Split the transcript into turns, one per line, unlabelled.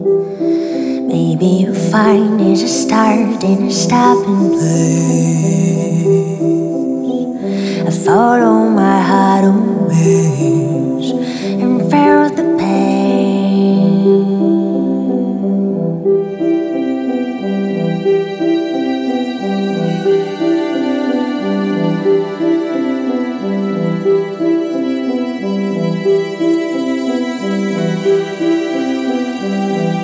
Maybe you find there's a start and a stopping place. I follow my heart always, and